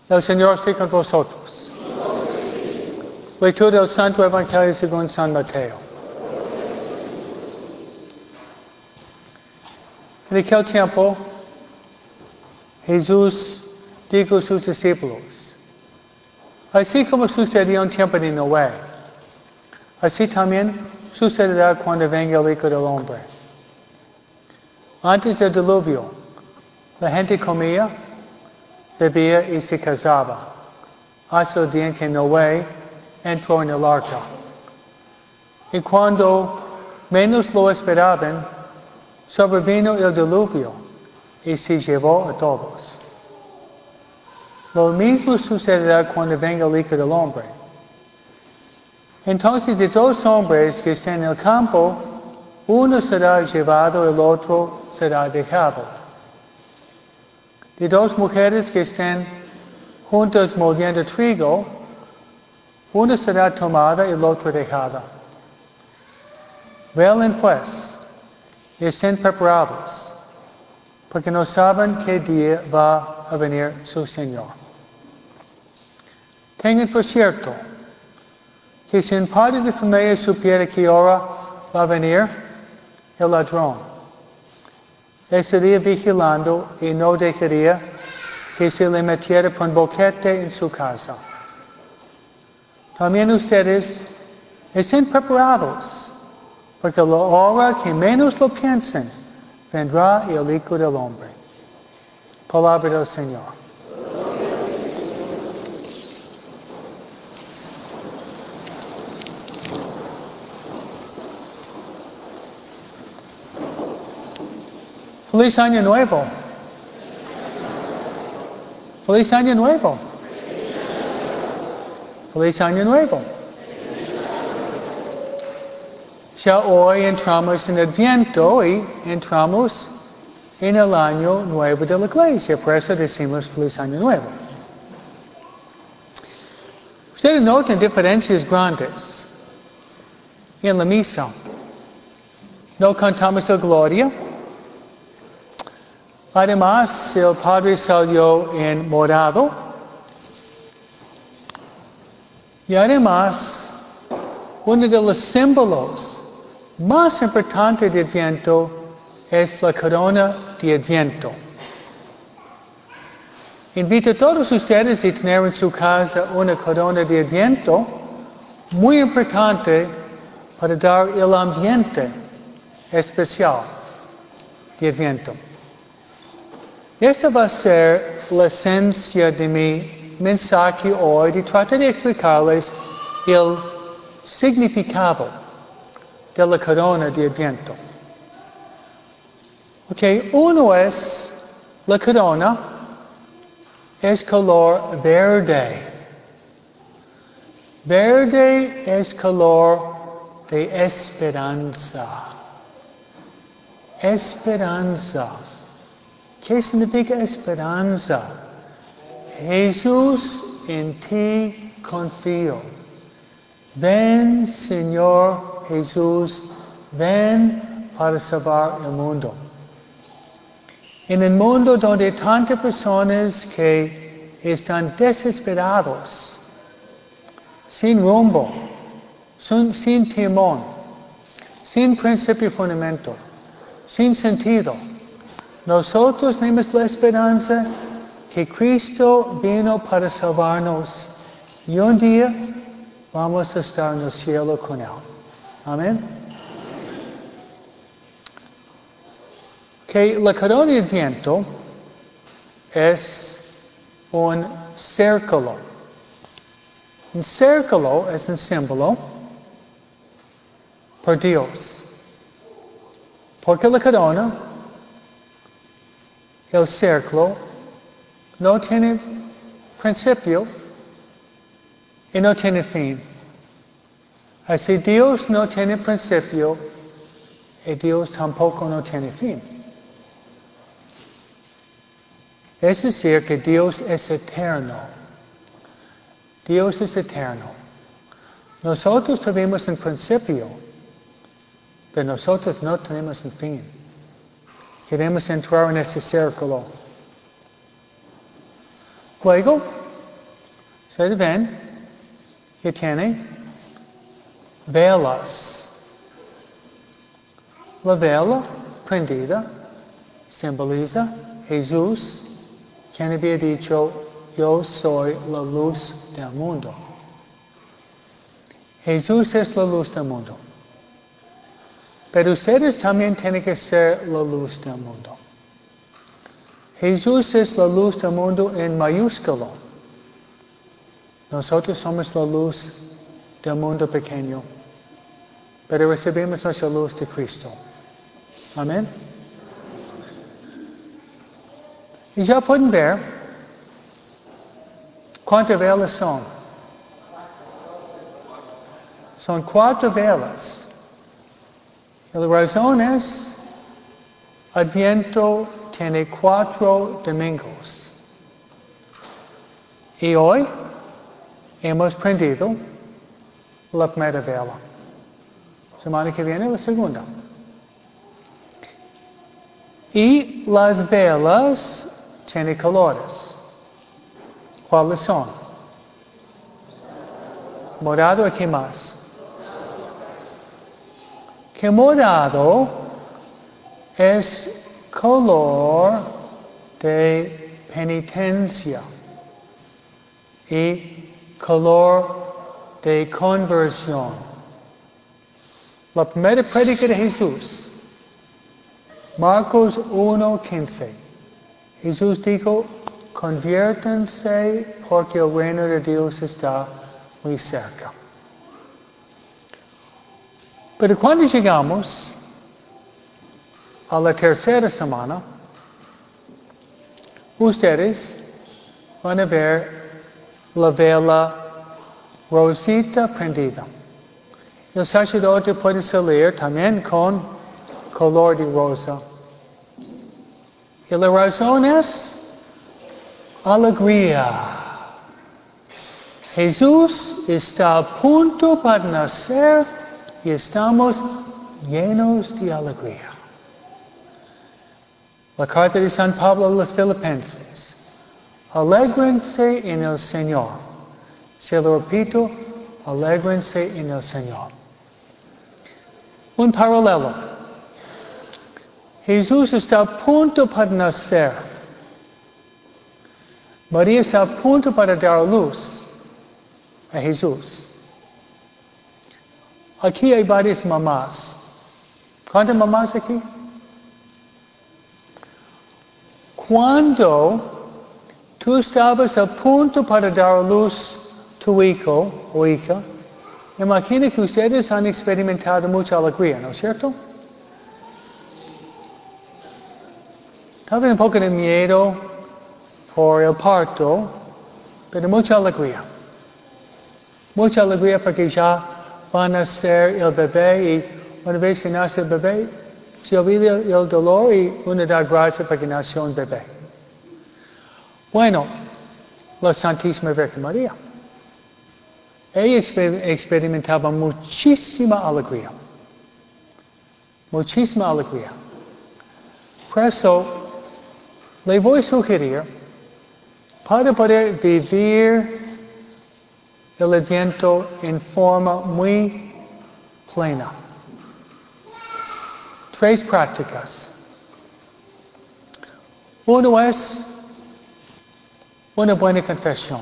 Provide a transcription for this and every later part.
El Señor esté con vosotros. Lectura del Santo Evangelio según San Mateo. En aquel tiempo, Jesús dijo a sus discípulos, así como sucedió en tiempo de Noé, así también sucederá cuando venga el Hijo del Hombre. Antes del diluvio, la gente comía, bebía y se casaba, hasta el día en que Noé entró en el arca. Y cuando menos lo esperaban, sobrevino el diluvio y se llevó a todos. Lo mismo sucederá cuando venga el Hijo del Hombre. Entonces de dos hombres que estén en el campo, uno será llevado, el otro será dejado. De dos mujeres que estén juntas moliendo trigo, una será tomada y la otra dejada. Velen pues, y estén preparados, porque no saben qué día va a venir su Señor. Tengan por cierto, que si un padre de familia supiera qué hora va a venir el ladrón, estaría vigilando y no dejaría que se le metiera con boquete en su casa. También ustedes estén preparados, porque la hora que menos lo piensen, vendrá el Hijo del Hombre. Palabra del Señor. Feliz Año Nuevo. Feliz Año Nuevo. Feliz Año Nuevo. Ya hoy entramos en el Adviento y entramos en el Año Nuevo de la Iglesia. Por eso decimos Feliz Año Nuevo. Ustedes notan diferencias grandes en la misa. No cantamos el Gloria. Además, el Padre salió en morado. Y además, uno de los símbolos más importantes de Adviento es la corona de Adviento. Invito a todos ustedes a tener en su casa una corona de Adviento muy importante para dar el ambiente especial de Adviento. Esta va a ser la esencia de mi mensaje hoy, de tratar de explicarles el significado de la corona de Adviento. Uno es la corona, es color verde. Verde es color de esperanza. Esperanza. ¿Qué significa esperanza? Jesús, en ti confío. Ven, Señor Jesús, ven para salvar el mundo. En el mundo donde hay tantas personas que están desesperados, sin rumbo, sin timón, sin principio y fundamento, sin sentido, nosotros tenemos la esperanza que Cristo vino para salvarnos y un día vamos a estar en el cielo con Él. Amén. La corona de Adviento es un círculo. Un círculo es un símbolo por Dios. Porque la corona, el círculo, no tiene principio y no tiene fin. Así Dios no tiene principio y Dios tampoco no tiene fin. Es decir, que Dios es eterno. Dios es eterno. Nosotros tenemos un principio, pero nosotros no tenemos un fin. Queremos entrar en ese círculo. Luego, Ustedes ven que tiene velas. La vela prendida simboliza Jesús, quien había dicho, yo soy la luz del mundo. Jesús es la luz del mundo. Pero ustedes también tienen que ser la luz del mundo. Jesús es la luz del mundo en mayúsculo. Nosotros somos la luz del mundo pequeño, pero recibimos nuestra luz de Cristo. Amén. Y ya pueden ver cuántas velas son. Son 4 velas. Y la razón es, Adviento tiene 4 domingos. Y hoy hemos prendido la primera vela. Semana que viene la segunda. Y las velas tienen colores. ¿Cuáles son? Morado y qué más. Que morado es color de penitencia y color de conversión. La primera prédica de Jesús, Marcos 1:15. Jesús dijo, conviértanse porque el reino de Dios está muy cerca. Pero cuando llegamos a la tercera semana, ustedes van a ver la vela rosita prendida. El sacerdote puede salir también con color de rosa. Y la razón es alegría. Jesús está a punto para nacer y estamos llenos de alegría. La carta de San Pablo a los Filipenses. Alégrense en el Señor. Se lo repito, alégrense en el Señor. Un paralelo. Jesús está a punto para nacer. María está a punto para dar luz a Jesús. Aquí hay varias mamás. ¿Cuántas mamás aquí? Cuando tú estabas a punto para dar luz a tu hijo o hija, imagina que ustedes han experimentado mucha alegría, ¿no es cierto? Tal vez un poco de miedo por el parto, pero mucha alegría. Mucha alegría porque ya va a nacer el bebé y una vez que nace el bebé, se olvida el dolor y uno da gracias porque nació un bebé. Bueno, la Santísima Virgen María. Ella experimentaba muchísima alegría. Muchísima alegría. Por eso, le voy a sugerir, para poder vivir el Adviento en forma muy plena, 3 prácticas. Uno es una buena confesión.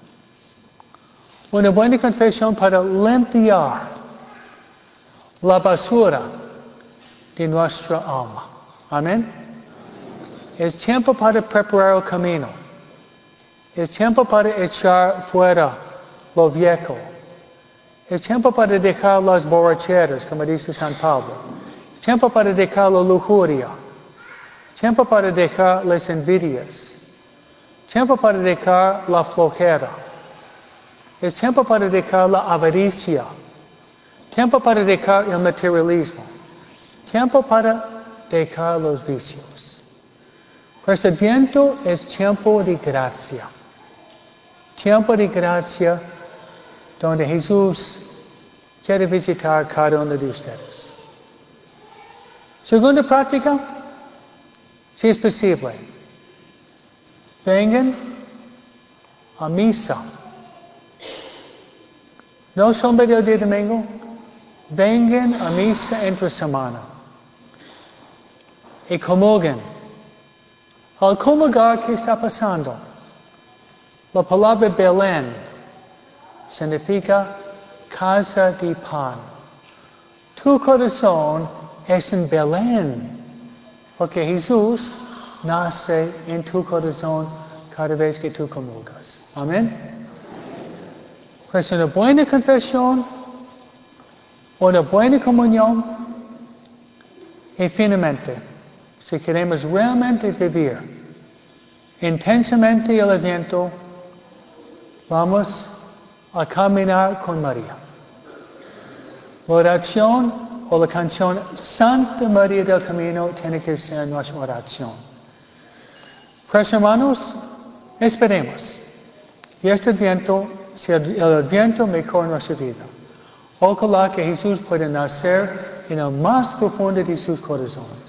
Una buena confesión para limpiar la basura de nuestra alma. Amén. Es tiempo para preparar el camino. Es tiempo para echar fuera lo viejo. Es tiempo para dejar las borracheras, como dice San Pablo. Es tiempo para dejar la lujuria. Es tiempo para dejar las envidias. Es tiempo para dejar la flojera. Es tiempo para dejar la avaricia. Tiempo para dejar el materialismo. Tiempo para dejar los vicios. Pues el Adviento es tiempo de gracia. Tiempo de gracia donde Jesús quiere visitar cada uno de ustedes. Segunda práctica, si es posible, vengan a misa no son del día domingo, vengan a misa entre semana y comulguen. Al comulgar, ¿qué está pasando? La palabra Belén significa casa de pan. Tu corazón es en Belén, porque Jesús nace en tu corazón cada vez que tú comulgas. Amén. Pues una buena confesión, una buena comunión, y finalmente, si queremos realmente vivir intensamente el Adviento, vamos a caminar con María. La oración o la canción Santa María del Camino tiene que ser nuestra oración. Pues hermanos, esperemos que este Adviento sea el Adviento mejor en nuestra vida. Ojalá que Jesús pueda nacer en el más profundo de su corazón.